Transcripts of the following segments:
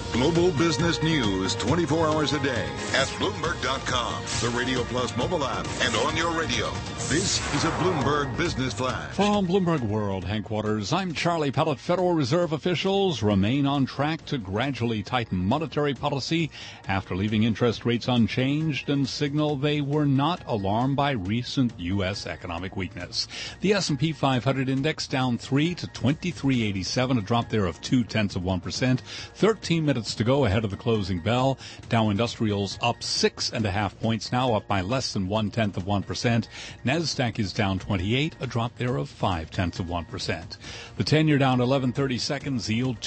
Global business news 24 hours a day at Bloomberg.com, the Radio Plus mobile app, and on your radio. This is a Bloomberg Business Flash. From Bloomberg World headquarters, I'm Charlie Pellet. Federal Reserve officials remain on track to gradually tighten monetary policy after leaving interest rates unchanged and signal they were not alarmed by recent U.S. economic weakness. The S&P 500 index down 3 to 2387, a drop there of 0.2%. 13 minutes to go ahead of the closing bell. Dow Industrials up 6.5 points, now up by less than 0.1%. NASDAQ is down 28, a drop there of 0.5%. The 10-year down 11/32, yield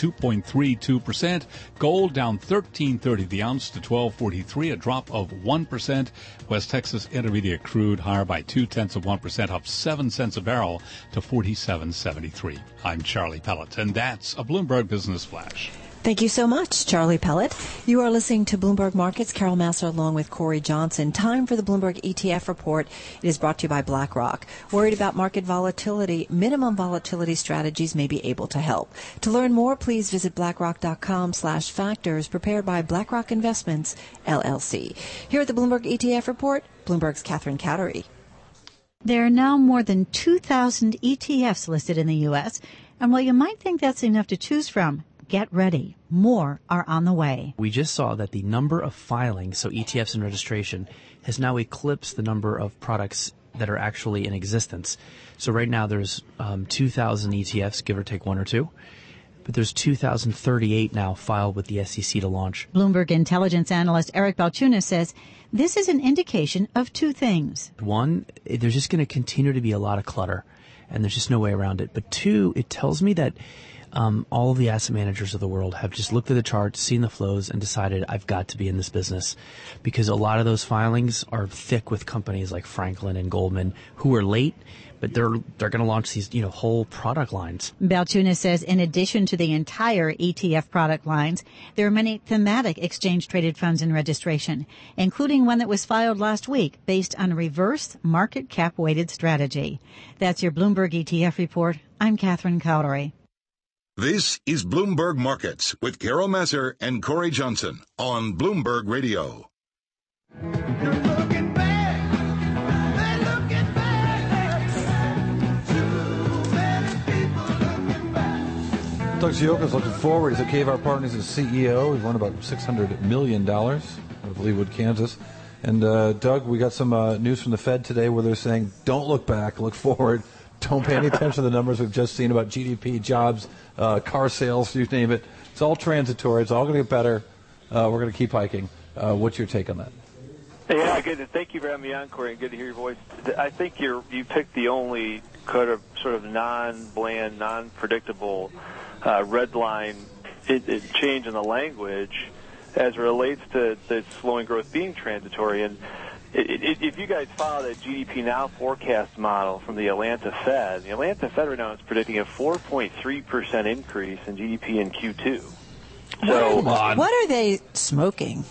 2.32%. Gold down 13.30 the ounce to 12.43, a drop of 1%. West Texas Intermediate crude higher by 0.2%, up 7 cents a barrel to 47.73. I'm Charlie Pellet, and that's a Bloomberg Business Flash. Thank you so much, Charlie Pellet. You are listening to Bloomberg Markets. Carol Massar along with Corey Johnson. Time for the Bloomberg ETF report. It is brought to you by BlackRock. Worried about market volatility? Minimum volatility strategies may be able to help. To learn more, please visit BlackRock.com/factors, prepared by BlackRock Investments, LLC. Here at the Bloomberg ETF report, Bloomberg's Catherine Cowdery. There are now more than 2,000 ETFs listed in the U.S., and while you might think that's enough to choose from, get ready. More are on the way. We just saw that the number of filings, so ETFs in registration, has now eclipsed the number of products that are actually in existence. So right now there's 2,000 ETFs, give or take one or two. But there's 2,038 now filed with the SEC to launch. Bloomberg intelligence analyst Eric Balchunas says this is an indication of two things. One, there's just going to continue to be a lot of clutter, and there's just no way around it. But two, it tells me that all of the asset managers of the world have just looked at the charts, seen the flows, and decided I've got to be in this business, because a lot of those filings are thick with companies like Franklin and Goldman who are late, but they're going to launch these whole product lines. Balchunas says in addition to the entire ETF product lines, there are many thematic exchange-traded funds in registration, including one that was filed last week based on a reverse market cap-weighted strategy. That's your Bloomberg ETF report. I'm Catherine Cowdery. This is Bloomberg Markets with Carol Massar and Corey Johnson on Bloomberg Radio. Doug Sioka is looking forward. He's at KVAR Partners as CEO. He's won about $600 million out of Leawood, Kansas. And, Doug, we got some news from the Fed today where they're saying, don't look back, look forward. Don't pay any attention to the numbers we've just seen about GDP, jobs, car sales, you name it. It's all transitory. It's all going to get better. We're going to keep hiking. What's your take on that? Yeah, good. Thank you for having me on, Corey. Good to hear your voice. I think you picked the only sort of non-bland, non-predictable red line change in the language as it relates to the slowing growth being transitory. And if you guys follow the GDP Now forecast model from the Atlanta Fed right now is predicting a 4.3% increase in GDP in Q2. So, what are they smoking?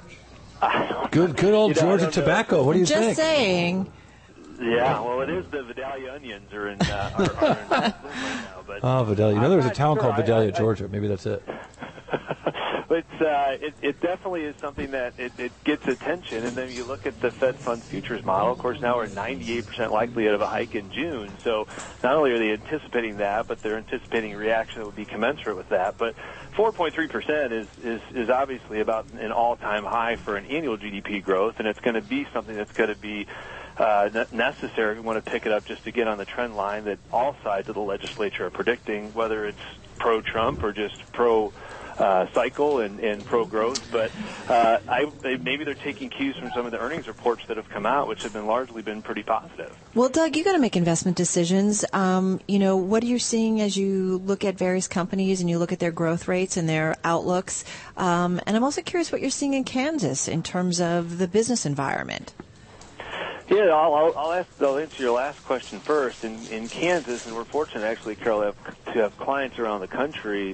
Good old Georgia tobacco. What do you think? Just saying. Yeah, well, it is the Vidalia onions are in bloom right now. But Vidalia. There was a town called Vidalia, Georgia. Maybe that's it. But it definitely is something that it gets attention. And then you look at the Fed Funds futures model. Of course, now we're 98% likelihood of a hike in June. So not only are they anticipating that, but they're anticipating a reaction that would be commensurate with that. But 4.3% is obviously about an all-time high for an annual GDP growth, and it's going to be something that's going to be necessary if we want to pick it up just to get on the trend line that all sides of the legislature are predicting, whether it's pro-Trump or just pro-cycle and pro-growth. But maybe they're taking cues from some of the earnings reports that have come out, which have largely been pretty positive. Well, Doug, you got to make investment decisions. What are you seeing as you look at various companies and you look at their growth rates and their outlooks? And I'm also curious what you're seeing in Kansas in terms of the business environment. Yeah, I'll answer your last question first. In Kansas, and we're fortunate actually, Carol, to have clients around the country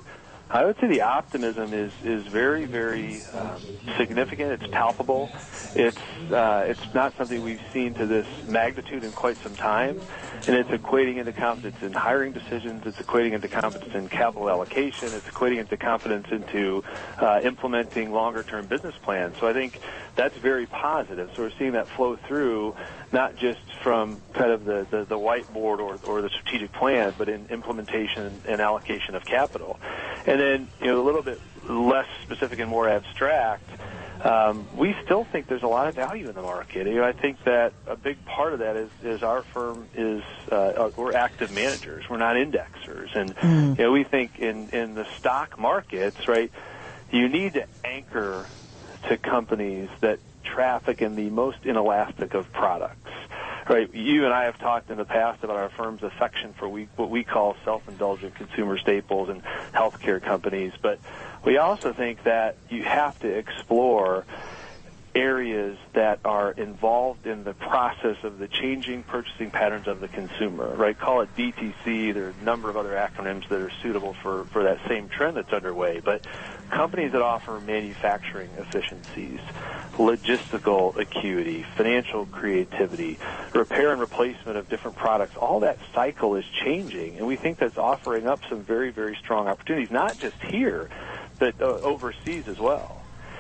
I would say the optimism is very, very significant. It's palpable. It's not something we've seen to this magnitude in quite some time, and it's equating into confidence in hiring decisions. It's equating into confidence in capital allocation. It's equating into confidence into implementing longer-term business plans. So I think that's very positive. So we're seeing that flow through, not just from kind of the whiteboard or the strategic plan, but in implementation and allocation of capital. And then, a little bit less specific and more abstract, we still think there's a lot of value in the market. I think that a big part of that is our firm is we're active managers. We're not indexers. And, we think in the stock markets, right, you need to anchor to companies that traffic in the most inelastic of products. Right, you and I have talked in the past about our firm's affection for what we call self-indulgent consumer staples and healthcare companies, but we also think that you have to explore areas that are involved in the process of the changing purchasing patterns of the consumer, right? Call it DTC. There are a number of other acronyms that are suitable for that same trend that's underway. But companies that offer manufacturing efficiencies, logistical acuity, financial creativity, repair and replacement of different products, all that cycle is changing, and we think that's offering up some very, very strong opportunities, not just here, but overseas as well.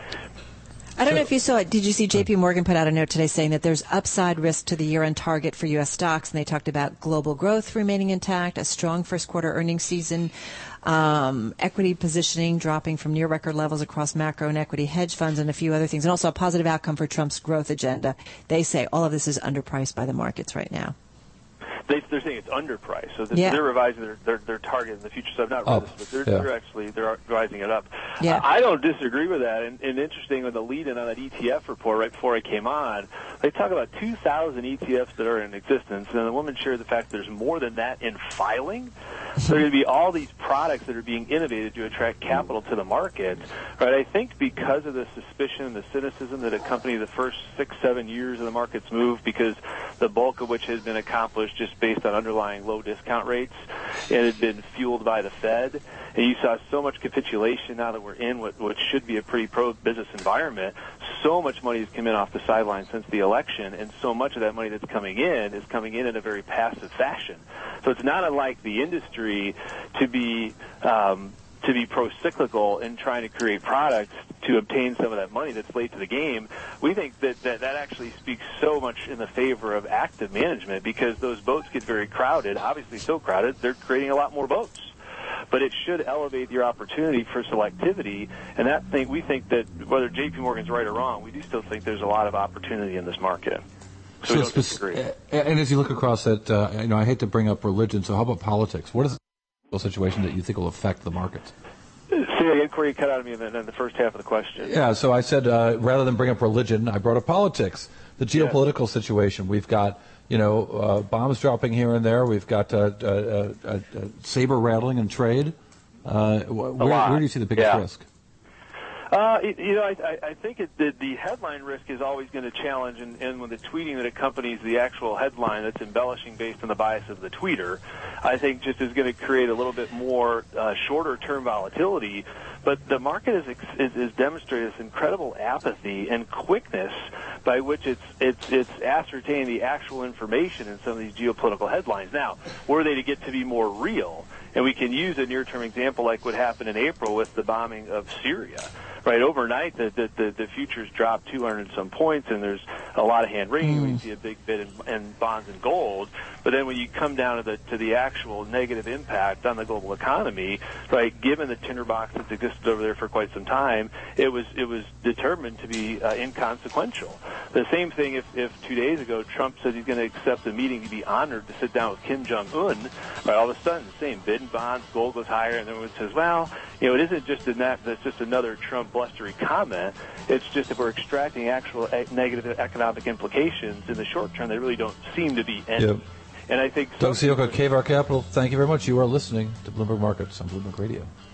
I don't know if you saw it. Did you see J.P. Morgan put out a note today saying that there's upside risk to the year-end target for U.S. stocks, and they talked about global growth remaining intact, a strong first-quarter earnings season, equity positioning dropping from near-record levels across macro and equity hedge funds, and a few other things, and also a positive outcome for Trump's growth agenda. They say all of this is underpriced by the markets right now. They're saying it's underpriced, so they're revising their target in the future. So I've not read this, but they're revising it up. Yeah. I don't disagree with that. And interesting, with the lead-in on that ETF report right before I came on, they talk about 2,000 ETFs that are in existence, and the woman shared the fact that there's more than that in filing. So there are going to be all these products that are being innovated to attract capital to the market. Right? I think because of the suspicion and the cynicism that accompany the first 6-7 years of the market's move, because the bulk of which has been accomplished just based on underlying low discount rates, and had been fueled by the Fed. And you saw so much capitulation now that we're in what should be a pretty pro-business environment. So much money has come in off the sidelines since the election, and so much of that money that's coming in is coming in a very passive fashion. So it's not unlike the industry to be pro-cyclical in trying to create products to obtain some of that money that's late to the game. We think that actually speaks so much in the favor of active management, because those boats get very crowded, obviously so crowded, they're creating a lot more boats. But it should elevate your opportunity for selectivity, and we think that whether J.P. Morgan's right or wrong, we do still think there's a lot of opportunity in this market. So we don't disagree. And as you look across that, I hate to bring up religion, so how about politics? What is the situation that you think will affect the markets? Say again, Corey, you cut out of me in the first half of the question. Yeah, so I said rather than bring up religion, I brought up politics, the geopolitical situation. We've got bombs dropping here and there. We've got saber rattling in trade. Where do you see the biggest risk? I think the headline risk is always going to challenge, and when the tweeting that accompanies the actual headline that's embellishing based on the bias of the tweeter, I think just is going to create a little bit more shorter-term volatility. But the market is demonstrated this incredible apathy and quickness by which it's ascertaining the actual information in some of these geopolitical headlines. Now, were they to get to be more real, and we can use a near-term example like what happened in April with the bombing of Syria. Right, overnight the futures dropped 200 and some points, and there's a lot of hand wringing. We see a big bid in bonds and gold. But then when you come down to the actual negative impact on the global economy, right, given the tinderbox that's existed over there for quite some time, it was determined to be inconsequential. The same thing if 2 days ago Trump said he's going to accept a meeting to be honored to sit down with Kim Jong-un, right, all of a sudden the same bid and bonds, gold goes higher, and then it says, well, it isn't just that's just another Trump blustery comment. It's just if we're extracting actual negative economic implications in the short term, they really don't seem to be any. Yep. And I think Doug Sioka, KVAR Capital, thank you very much. You are listening to Bloomberg Markets on Bloomberg Radio.